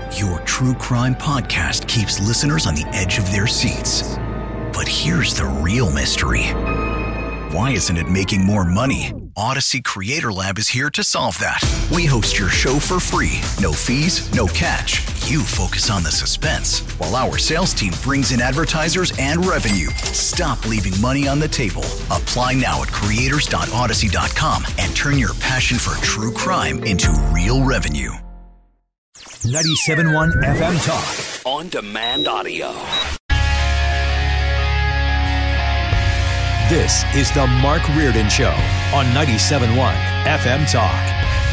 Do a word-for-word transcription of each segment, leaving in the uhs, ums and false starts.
Your true crime podcast keeps listeners on the edge of their seats. But here's the real mystery. Why isn't it making more money? Odyssey Creator Lab is here to solve that. We host your show for free. No fees, no catch. You focus on the suspense, while our sales team brings in advertisers and revenue. Stop leaving money on the table. Apply now at creators dot odyssey dot com and turn your passion for true crime into real revenue. ninety-seven point one F M Talk. On demand audio. This is the Mark Reardon Show on ninety-seven point one F M Talk.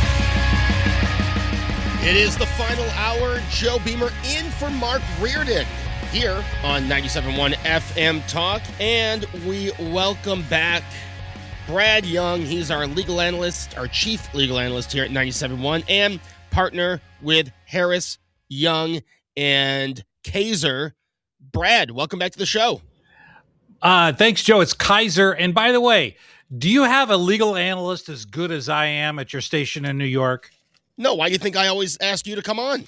It is the final hour. Joe Beamer in for Mark Reardon here on ninety-seven point one F M Talk. And we welcome back Brad Young. He's our legal analyst, our chief legal analyst here at ninety-seven point one, and partner with Harris, Young, and Kaiser. Brad, welcome back to the show. Uh, thanks, Joe. It's Kaiser. And by the way, do you have a legal analyst as good as I am at your station in New York? No, why do you think I always ask you to come on?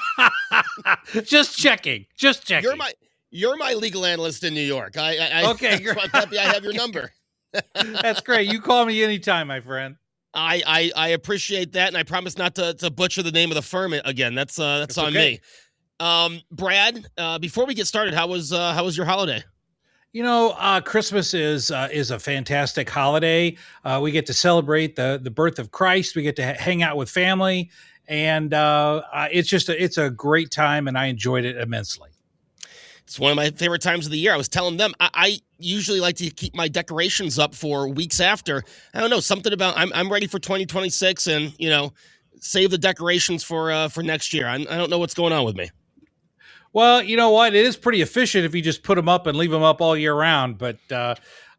Just checking. Just checking. You're my you're my legal analyst in New York. I, I, I okay, that's why I'm happy I have your number. That's great. You call me anytime, my friend. I, I, I appreciate that, and I promise not to, to butcher the name of the firm again. That's uh, that's it's on okay. me. Um, Brad, uh, before we get started, how was uh, how was your holiday? You know, uh, Christmas is uh, is a fantastic holiday. Uh, we get to celebrate the the birth of Christ. We get to ha- hang out with family, and uh, uh, it's just a, it's a great time, and I enjoyed it immensely. It's one of my favorite times of the year. I was telling them I, I usually like to keep my decorations up for weeks after. I don't know, something about I'm I'm ready for twenty twenty-six, and you know, save the decorations for uh, for next year. I, I don't know what's going on with me. Well, you know what? It is pretty efficient if you just put them up and leave them up all year round. But uh,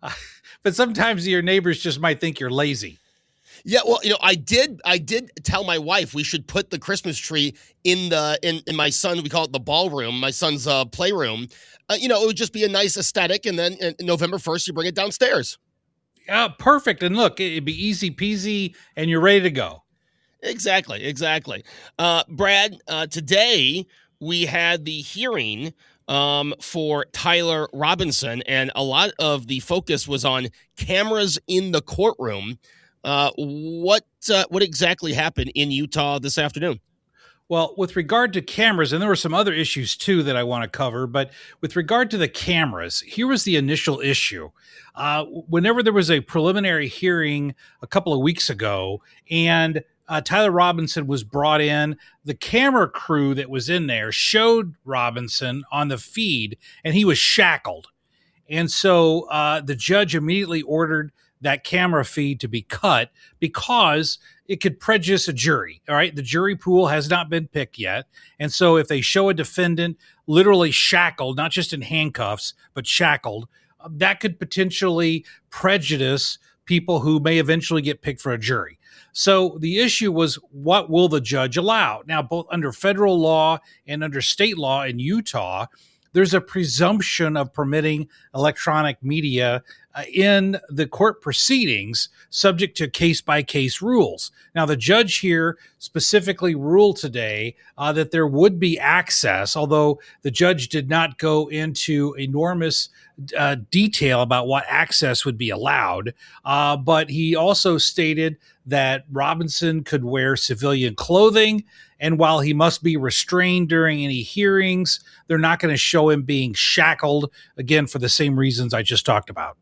but sometimes your neighbors just might think you're lazy. Yeah, well, you know, I did. I did tell my wife we should put the Christmas tree in the in, in my son. We call it the ballroom, my son's uh, playroom. Uh, you know, it would just be a nice aesthetic, and then uh, November first, you bring it downstairs. Yeah, perfect. And look, it'd be easy peasy, and you're ready to go. Exactly, exactly. Uh, Brad, uh, today we had the hearing um, for Tyler Robinson, and a lot of the focus was on cameras in the courtroom. Uh, what uh, what exactly happened in Utah this afternoon? Well, with regard to cameras, and there were some other issues too that I want to cover, but with regard to the cameras, here was the initial issue. Uh, whenever there was a preliminary hearing a couple of weeks ago, and Uh, Tyler Robinson was brought in. The camera crew that was in there showed Robinson on the feed, and he was shackled. And so uh, the judge immediately ordered that camera feed to be cut because it could prejudice a jury. All right. The jury pool has not been picked yet. And so if they show a defendant literally shackled, not just in handcuffs, but shackled, that could potentially prejudice people who may eventually get picked for a jury. So the issue was, what will the judge allow? Now, both under federal law and under state law in Utah, there's a presumption of permitting electronic media uh, in the court proceedings, subject to case-by-case rules. Now, the judge here specifically ruled today uh, that there would be access, although the judge did not go into enormous uh, detail about what access would be allowed. Uh, but he also stated that Robinson could wear civilian clothing, and while he must be restrained during any hearings, they're not going to show him being shackled, again, for the same reasons I just talked about.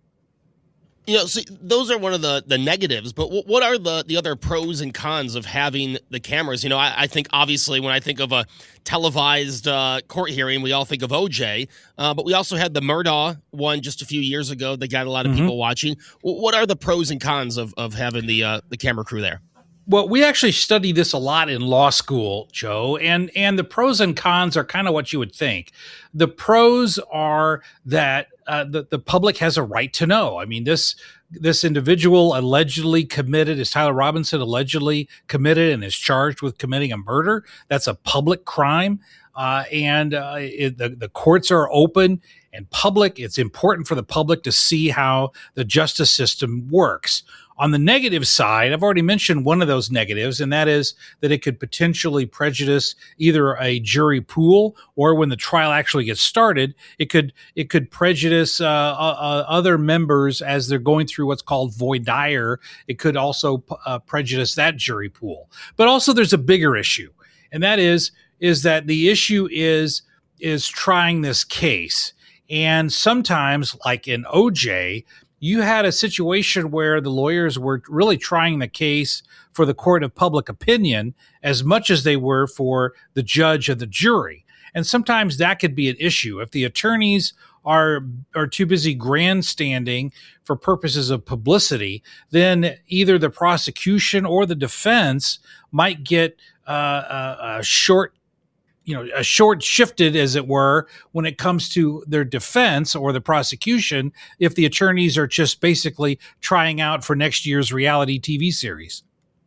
You know, see, those are one of the, the negatives, but w- what are the, the other pros and cons of having the cameras? You know, I, I think obviously when I think of a televised uh, court hearing, we all think of O J, uh, but we also had the Murdaugh one just a few years ago that got a lot of mm-hmm. people watching. W- what are the pros and cons of, of having the uh, the camera crew there? Well, we actually study this a lot in law school, Joe, and and the pros and cons are kind of what you would think. The pros are that uh, the, the public has a right to know. I mean, this this individual allegedly committed, is Tyler Robinson allegedly committed and is charged with committing a murder. That's a public crime, uh, and uh, it, the, the courts are open and public. It's important for the public to see how the justice system works. On the negative side, I've already mentioned one of those negatives, and that is that it could potentially prejudice either a jury pool, or when the trial actually gets started, it could it could prejudice uh, uh, other members as they're going through what's called voir dire. It could also uh, prejudice that jury pool. But also, there's a bigger issue, and that is is that the issue is is trying this case, and sometimes, like in O J, you had a situation where the lawyers were really trying the case for the court of public opinion as much as they were for the judge and the jury. And sometimes that could be an issue. If the attorneys are are too busy grandstanding for purposes of publicity, then either the prosecution or the defense might get uh, a, a short you know, a short shifted, as it were, when it comes to their defense or the prosecution, if the attorneys are just basically trying out for next year's reality T V series.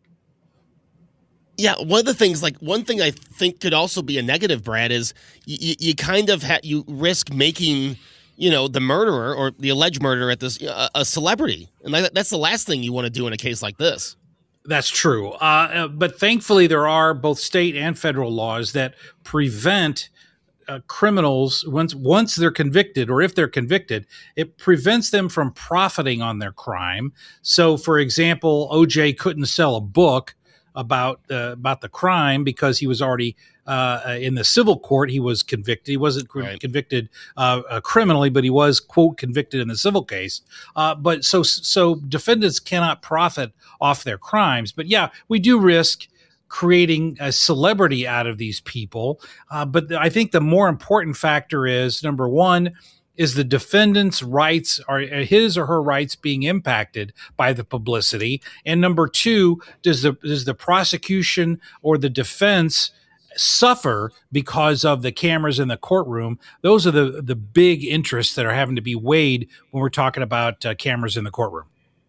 Yeah, one of the things, like one thing I think could also be a negative, Brad, is you, you kind of ha- you risk making, you know, the murderer or the alleged murderer at this uh, a celebrity, and that, that's the last thing you want to do in a case like this. That's true. Uh, but thankfully, there are both state and federal laws that prevent uh, criminals, once once they're convicted, or if they're convicted, it prevents them from profiting on their crime. So, for example, O J couldn't sell a book about uh, about the crime because he was already uh, in the civil court. He was convicted. He wasn't right. convicted uh, uh, criminally, but he was, quote, convicted in the civil case. Uh, but so so defendants cannot profit off their crimes. But yeah, we do risk creating a celebrity out of these people. Uh, but I think the more important factor is, number one, is the defendant's rights, are his or her rights being impacted by the publicity? And number two, does the does the prosecution or the defense suffer because of the cameras in the courtroom? Those are the the big interests that are having to be weighed when we're talking about uh, cameras in the courtroom.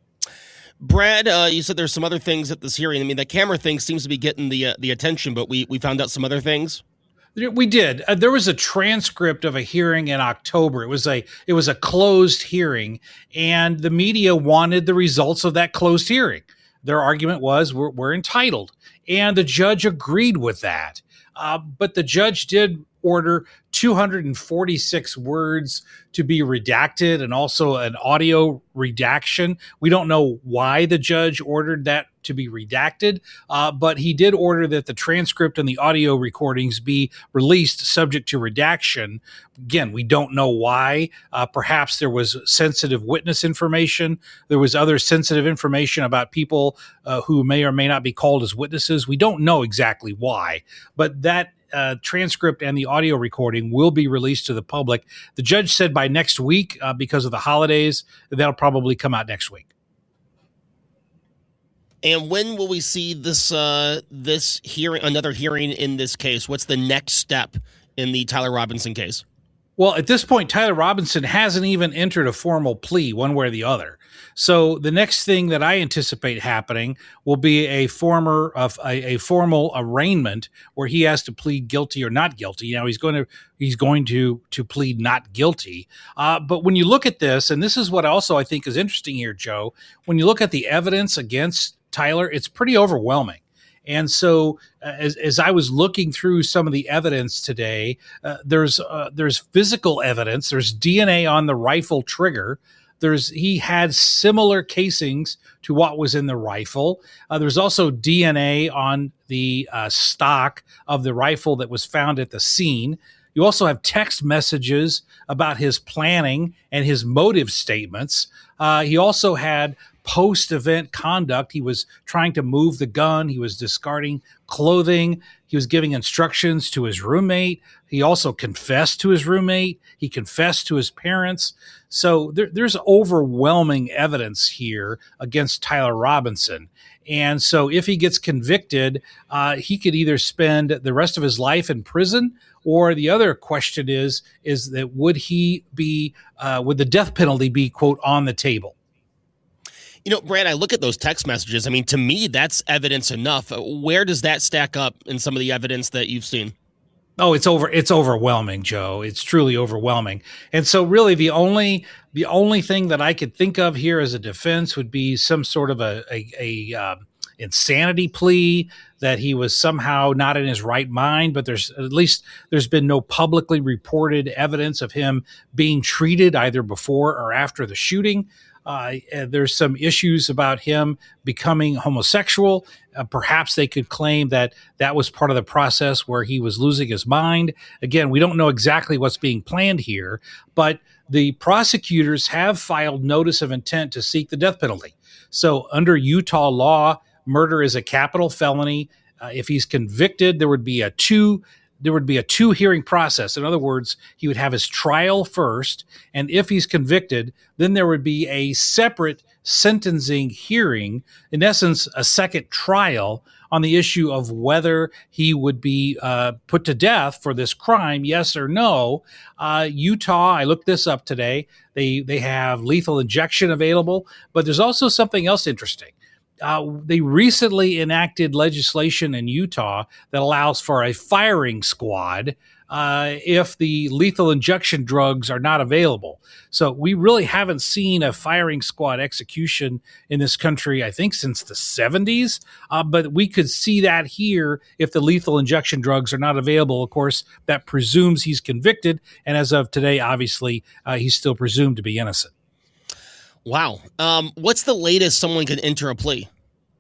Brad, uh, you said there's some other things at this hearing. I mean, the camera thing seems to be getting the uh, the attention, but we we found out some other things. We did. Uh, there was a transcript of a hearing in October. It was a it was a closed hearing, and the media wanted the results of that closed hearing. Their argument was we're, we're entitled, and the judge agreed with that. Uh, but the judge did order two hundred forty-six words to be redacted, and also an audio redaction. We don't know why the judge ordered that to be redacted, uh, but he did order that the transcript and the audio recordings be released subject to redaction. Again, we don't know why. Uh, perhaps there was sensitive witness information. There was other sensitive information about people uh, who may or may not be called as witnesses. We don't know exactly why, but that Uh, transcript and the audio recording will be released to the public. The judge said by next week, uh, because of the holidays, that'll probably come out next week. And when will we see this uh, this hearing, another hearing in this case? What's the next step in the Tyler Robinson case? Well, at this point, Tyler Robinson hasn't even entered a formal plea one way or the other. So the next thing that I anticipate happening will be a former of a, a formal arraignment where he has to plead guilty or not guilty. Now he's going to he's going to to plead not guilty. Uh, but when you look at this, and this is what also I think is interesting here, Joe, when you look at the evidence against Tyler, it's pretty overwhelming. And so uh, as, as I was looking through some of the evidence today, uh, there's uh, there's physical evidence. There's D N A on the rifle trigger. There's he had similar casings to what was in the rifle. Uh, there's also D N A on the uh, stock of the rifle that was found at the scene. You also have text messages about his planning and his motive statements. Uh, he also had post-event conduct. He was trying to move the gun. He was discarding clothing. He was giving instructions to his roommate. He also confessed to his roommate. He confessed to his parents. So there, there's overwhelming evidence here against Tyler Robinson. And so if he gets convicted, uh, he could either spend the rest of his life in prison, or the other question is, is that would he be, uh, would the death penalty be, quote, on the table? You know, Brad, I look at those text messages. I mean, to me, that's evidence enough. Where does that stack up in some of the evidence that you've seen? Oh, it's over. It's overwhelming, Joe. It's truly overwhelming. And so really the only, the only thing that I could think of here as a defense would be some sort of a, a, a uh, insanity plea that he was somehow not in his right mind, but there's at least there's been no publicly reported evidence of him being treated either before or after the shooting. Uh, there's some issues about him becoming homosexual. Uh, perhaps they could claim that that was part of the process where he was losing his mind. Again, we don't know exactly what's being planned here, but the prosecutors have filed notice of intent to seek the death penalty. So under Utah law, murder is a capital felony. Uh, if he's convicted, there would be a two there would be a two hearing process. In other words, he would have his trial first, and if he's convicted, then there would be a separate sentencing hearing, in essence, a second trial on the issue of whether he would be uh, put to death for this crime, yes or no. Uh, Utah, I looked this up today. They they have lethal injection available, but there's also something else interesting. Uh, they recently enacted legislation in Utah that allows for a firing squad uh, if the lethal injection drugs are not available. So we really haven't seen a firing squad execution in this country, I think, since the seventies. Uh, but we could see that here if the lethal injection drugs are not available. Of course, that presumes he's convicted. And as of today, obviously, uh, he's still presumed to be innocent. Wow. Um, what's the latest someone can enter a plea?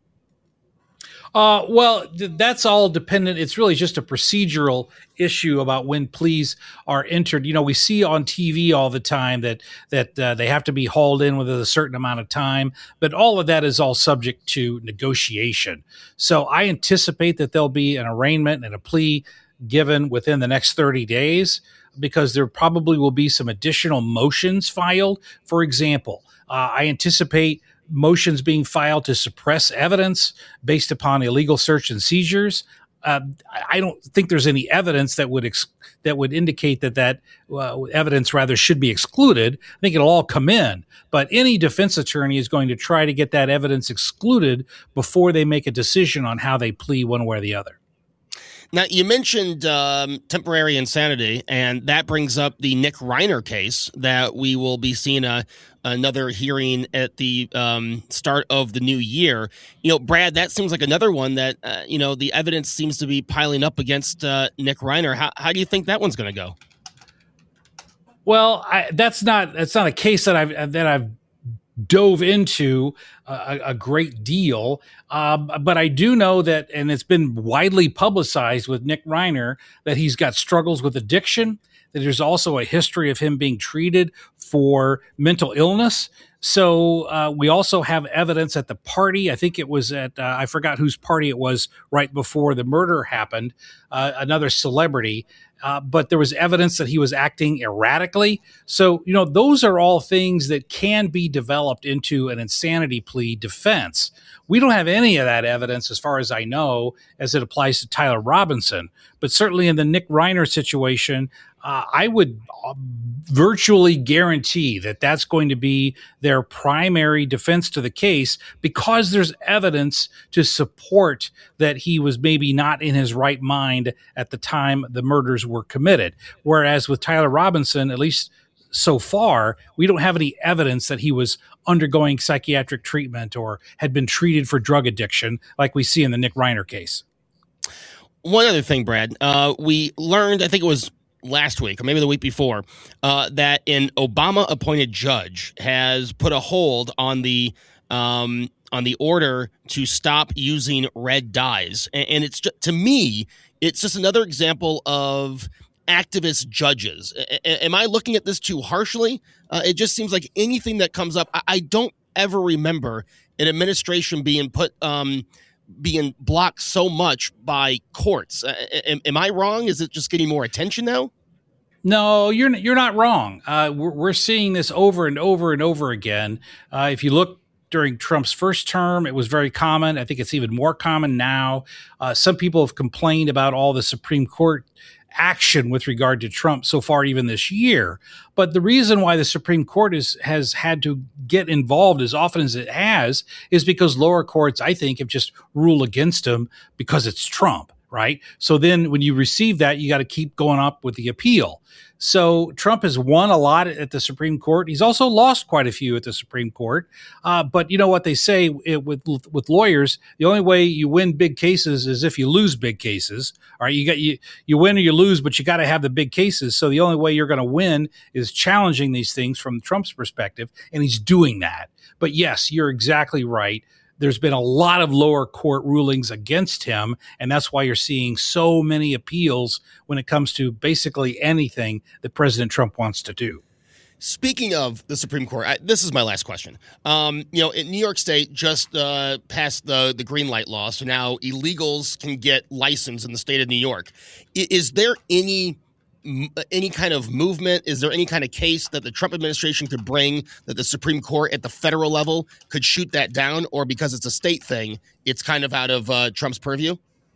Uh, well, th- that's all dependent. It's really just a procedural issue about when pleas are entered. You know, we see on T V all the time that that uh, they have to be hauled in within a certain amount of time, but all of that is all subject to negotiation. So I anticipate that there'll be an arraignment and a plea given within the next thirty days, because there probably will be some additional motions filed. For example, uh, I anticipate motions being filed to suppress evidence based upon illegal search and seizures. Uh, I don't think there's any evidence that would ex- that would indicate that that uh, evidence rather should be excluded. I think it'll all come in, but any defense attorney is going to try to get that evidence excluded before they make a decision on how they plea one way or the other. Now, you mentioned um, temporary insanity, and that brings up the Nick Reiner case that we will be seeing a, another hearing at the um, start of the new year. You know, Brad, that seems like another one that, uh, you know, the evidence seems to be piling up against uh, Nick Reiner. How, how do you think that one's going to go? Well, I, that's not that's not a case that I've that I've dove into a, a great deal. Um, but I do know that, and it's been widely publicized with Nick Reiner, that he's got struggles with addiction, that there's also a history of him being treated for mental illness. So uh, we also have evidence at the party. I think it was at, uh, I forgot whose party it was right before the murder happened, uh, another celebrity. Uh, but there was evidence that he was acting erratically. So, you know, those are all things that can be developed into an insanity plea defense. We don't have any of that evidence, as far as I know, as it applies to Tyler Robinson. But certainly in the Nick Reiner situation, uh, I would virtually guarantee that that's going to be their primary defense to the case, because there's evidence to support that he was maybe not in his right mind at the time the murders were committed. Whereas with Tyler Robinson, at least so far, we don't have any evidence that he was undergoing psychiatric treatment or had been treated for drug addiction like we see in the Nick Reiner case. One other thing, Brad, uh, we learned, I think it was last week or maybe the week before, uh, that an Obama-appointed judge has put a hold on the um, on the order to stop using red dyes. And, and it's just, to me, it's just another example of activist judges. A- am I looking at this too harshly? Uh, it just seems like anything that comes up, I, I don't ever remember an administration being put um, being blocked so much by courts. Uh, am, am I wrong? Is it just getting more attention now? No, you're you're not wrong. Uh, we're, we're seeing this over and over and over again. Uh, if you look during Trump's first term, it was very common. I think it's even more common now. Uh, some people have complained about all the Supreme Court action with regard to Trump so far, even this year. But the reason why the Supreme Court is, has had to get involved as often as it has is because lower courts, I think, have just ruled against him because it's Trump, right? So then when you receive that, you got to keep going up with the appeal. So Trump has won a lot at the Supreme Court. He's also lost quite a few at the Supreme Court. Uh, but you know what they say it, with with lawyers, the only way you win big cases is if you lose big cases. All right, you got you you win or you lose, but you got to have the big cases. So the only way you're going to win is challenging these things from Trump's perspective, and he's doing that. But yes, you're exactly right. There's been a lot of lower court rulings against him, and that's why you're seeing so many appeals when it comes to basically anything that President Trump wants to do. Speaking of the Supreme Court, I, this is my last question. Um, you know, in New York State just uh, passed the, the green light law, so now illegals can get licensed in the state of New York. I, is there any any kind of movement? Is there any kind of case that the Trump administration could bring that the Supreme Court at the federal level could shoot that down? Or because it's a state thing, it's kind of out of uh, Trump's purview?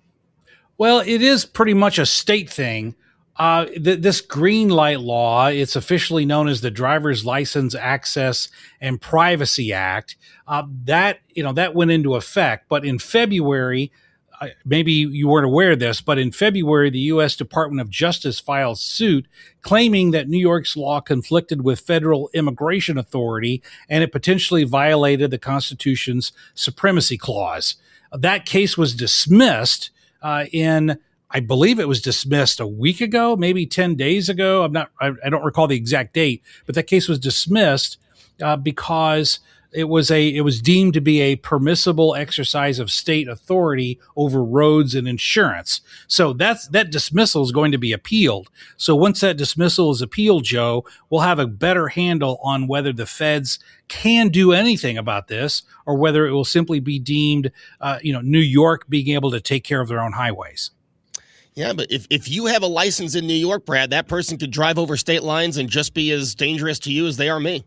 Well, it is pretty much a state thing. Uh, th- this green light law, it's officially known as the Driver's License Access and Privacy Act. Uh, that, you know, that went into effect. But in February, maybe you weren't aware of this, but in February, the U S Department of Justice filed suit claiming that New York's law conflicted with federal immigration authority and it potentially violated the Constitution's supremacy clause. That case was dismissed uh, in, I believe it was dismissed a week ago, maybe ten days ago. I'm not, I, I don't recall the exact date, but that case was dismissed uh, because It was a it was deemed to be a permissible exercise of state authority over roads and insurance. So that's that dismissal is going to be appealed. So once that dismissal is appealed, Joe, we'll have a better handle on whether the feds can do anything about this or whether it will simply be deemed, uh, you know, New York being able to take care of their own highways. Yeah, but if, if you have a license in New York, Brad, that person could drive over state lines and just be as dangerous to you as they are me.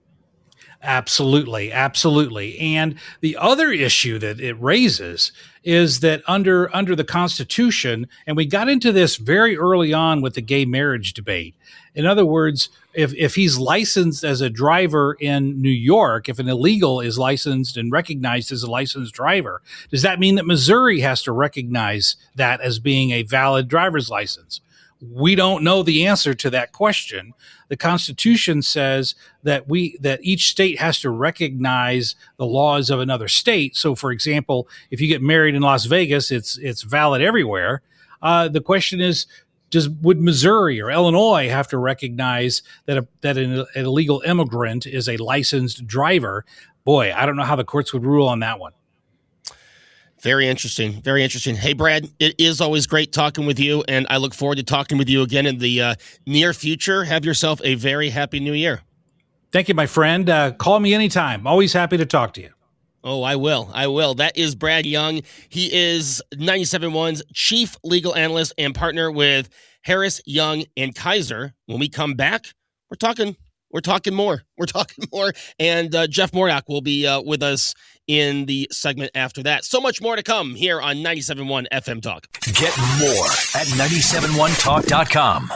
Absolutely, absolutely. And the other issue that it raises is that under under the Constitution, and we got into this very early on with the gay marriage debate. In other words, if if he's licensed as a driver in New York, if an illegal is licensed and recognized as a licensed driver, does that mean that Missouri has to recognize that as being a valid driver's license? We don't know the answer to that question. The Constitution says that we that each state has to recognize the laws of another state. So, for example, if you get married in Las Vegas, it's it's valid everywhere. Uh, the question is, does would Missouri or Illinois have to recognize that a, that an, an illegal immigrant is a licensed driver? Boy, I don't know how the courts would rule on that one. Very interesting. Very interesting. Hey, Brad, it is always great talking with you, and I look forward to talking with you again in the uh, near future. Have yourself a very happy new year. Thank you, my friend. Uh, call me anytime. Always happy to talk to you. Oh, I will. I will. That is Brad Young. He is ninety-seven point one's chief legal analyst and partner with Harris, Young, and Kaiser. When we come back, we're talking We're talking more. We're talking more. And uh, Jeff Murdoch will be uh, with us in the segment after that. So much more to come here on ninety-seven point one F M Talk. Get more at nine seven one talk dot com.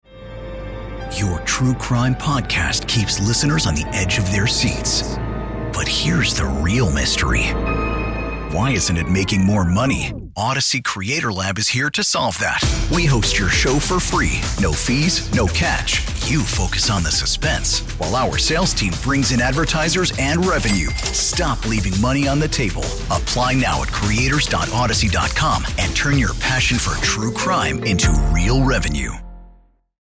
Your true crime podcast keeps listeners on the edge of their seats. But here's the real mystery. Why isn't it making more money? Odyssey Creator Lab is here to solve that. We host your show for free. No fees, no catch. You focus on the suspense, while our sales team brings in advertisers and revenue. Stop leaving money on the table. Apply now at creators dot odyssey dot com and turn your passion for true crime into real revenue.